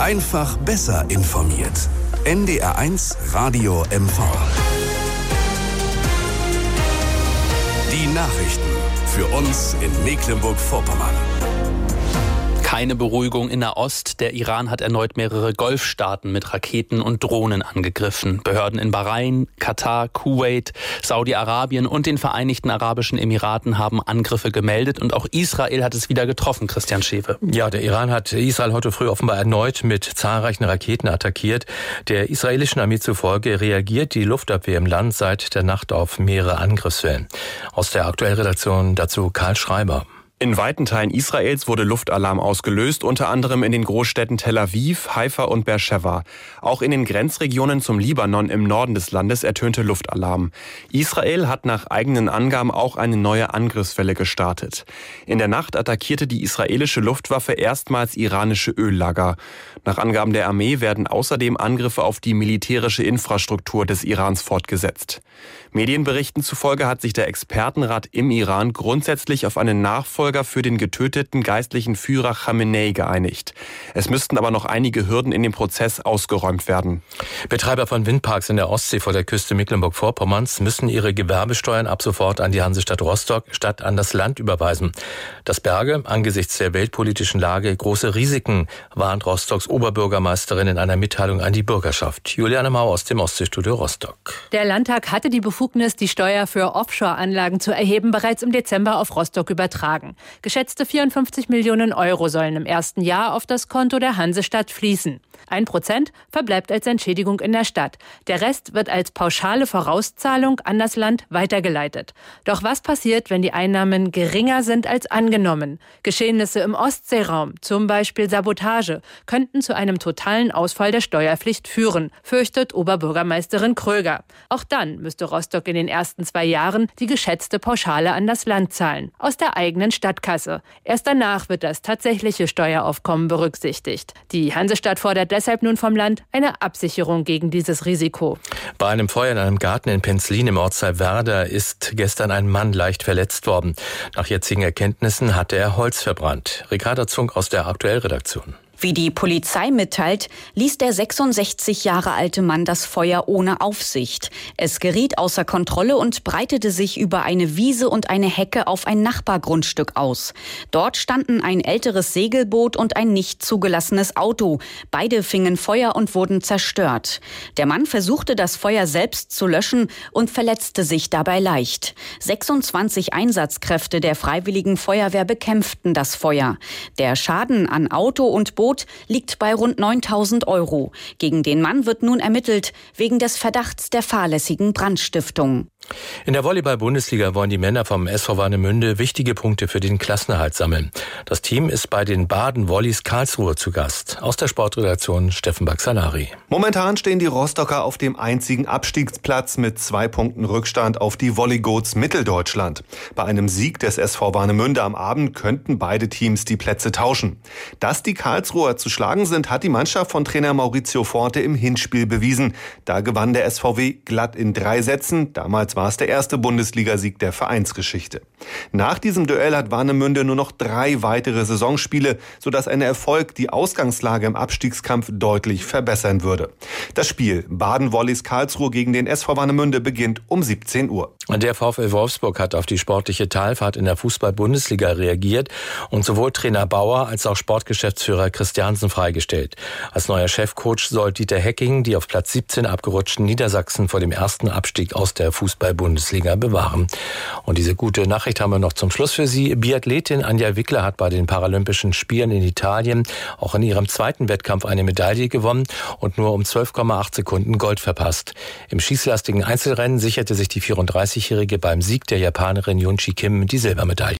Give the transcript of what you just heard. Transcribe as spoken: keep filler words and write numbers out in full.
Einfach besser informiert. N D R eins Radio M V. Die Nachrichten für uns in Mecklenburg-Vorpommern. Keine Beruhigung in Nahost. Der Iran hat erneut mehrere Golfstaaten mit Raketen und Drohnen angegriffen. Behörden in Bahrain, Katar, Kuwait, Saudi-Arabien und den Vereinigten Arabischen Emiraten haben Angriffe gemeldet. Und auch Israel hat es wieder getroffen, Christian Schewe. Ja, der Iran hat Israel heute früh offenbar erneut mit zahlreichen Raketen attackiert. Der israelischen Armee zufolge reagiert die Luftabwehr im Land seit der Nacht auf mehrere Angriffswellen. Aus der Aktuellredaktion dazu Karl Schreiber. In weiten Teilen Israels wurde Luftalarm ausgelöst, unter anderem in den Großstädten Tel Aviv, Haifa und Beersheva. Auch in den Grenzregionen zum Libanon im Norden des Landes ertönte Luftalarm. Israel hat nach eigenen Angaben auch eine neue Angriffswelle gestartet. In der Nacht attackierte die israelische Luftwaffe erstmals iranische Öllager. Nach Angaben der Armee werden außerdem Angriffe auf die militärische Infrastruktur des Irans fortgesetzt. Medienberichten zufolge hat sich der Expertenrat im Iran grundsätzlich auf einen Nachfolger für den getöteten geistlichen Führer Khamenei geeinigt. Es müssten aber noch einige Hürden in dem Prozess ausgeräumt werden. Betreiber von Windparks in der Ostsee vor der Küste Mecklenburg-Vorpommerns müssen ihre Gewerbesteuern ab sofort an die Hansestadt Rostock statt an das Land überweisen. Das berge angesichts der weltpolitischen Lage große Risiken, warnt Rostocks Oberbürgermeisterin in einer Mitteilung an die Bürgerschaft. Juliane Mau aus dem Ostseestudio Rostock. Der Landtag hatte die Befugnis, die Steuer für Offshore-Anlagen zu erheben, bereits im Dezember auf Rostock übertragen. Geschätzte vierundfünfzig Millionen Euro sollen im ersten Jahr auf das Konto der Hansestadt fließen. Ein Prozent verbleibt als Entschädigung in der Stadt. Der Rest wird als pauschale Vorauszahlung an das Land weitergeleitet. Doch was passiert, wenn die Einnahmen geringer sind als angenommen? Geschehnisse im Ostseeraum, zum Beispiel Sabotage, könnten zu einem totalen Ausfall der Steuerpflicht führen, fürchtet Oberbürgermeisterin Kröger. Auch dann müsste Rostock in den ersten zwei Jahren die geschätzte Pauschale an das Land zahlen, aus der eigenen Stadtkasse. Erst danach wird das tatsächliche Steueraufkommen berücksichtigt. Die Hansestadt fordert deshalb nun vom Land eine Absicherung gegen dieses Risiko. Bei einem Feuer in einem Garten in Penzlin im Ortsteil Werder ist gestern ein Mann leicht verletzt worden. Nach jetzigen Erkenntnissen hatte er Holz verbrannt. Ricarda Zunk aus der Aktuellredaktion. Wie die Polizei mitteilt, ließ der sechsundsechzig Jahre alte Mann das Feuer ohne Aufsicht. Es geriet außer Kontrolle und breitete sich über eine Wiese und eine Hecke auf ein Nachbargrundstück aus. Dort standen ein älteres Segelboot und ein nicht zugelassenes Auto. Beide fingen Feuer und wurden zerstört. Der Mann versuchte, das Feuer selbst zu löschen und verletzte sich dabei leicht. sechsundzwanzig Einsatzkräfte der Freiwilligen Feuerwehr bekämpften das Feuer. Der Schaden an Auto und Boot liegt bei rund neuntausend Euro. Gegen den Mann wird nun ermittelt, wegen des Verdachts der fahrlässigen Brandstiftung. In der Volleyball-Bundesliga wollen die Männer vom S V Warnemünde wichtige Punkte für den Klassenerhalt sammeln. Das Team ist bei den Baden-Volleys Karlsruhe zu Gast. Aus der Sportredaktion Steffen Baxalari. Momentan stehen die Rostocker auf dem einzigen Abstiegsplatz mit zwei Punkten Rückstand auf die Volleygoats Mitteldeutschland. Bei einem Sieg des S V Warnemünde am Abend könnten beide Teams die Plätze tauschen. Dass die Karlsruher zu schlagen sind, hat die Mannschaft von Trainer Maurizio Forte im Hinspiel bewiesen. Da gewann der S V W glatt in drei Sätzen. Damals war es der erste Bundesligasieg der Vereinsgeschichte. Nach diesem Duell hat Warnemünde nur noch drei weitere Saisonspiele, sodass ein Erfolg die Ausgangslage im Abstiegskampf deutlich verbessern würde. Das Spiel Baden-Volleys Karlsruhe gegen den S V Warnemünde beginnt um siebzehn Uhr. Der VfL Wolfsburg hat auf die sportliche Talfahrt in der Fußball-Bundesliga reagiert und sowohl Trainer Bauer als auch Sportgeschäftsführer Christiansen freigestellt. Als neuer Chefcoach soll Dieter Hecking die auf Platz siebzehn abgerutschten Niedersachsen vor dem ersten Abstieg aus der Fußball-Bundesliga bewahren. Und diese gute Nachricht haben wir noch zum Schluss für Sie. Biathletin Anja Wickler hat bei den Paralympischen Spielen in Italien auch in ihrem zweiten Wettkampf eine Medaille gewonnen und nur um zwölf Komma acht Sekunden Gold verpasst. Im schießlastigen Einzelrennen sicherte sich die vierunddreißigjährige beim Sieg der Japanerin Junchi Kim die Silbermedaille.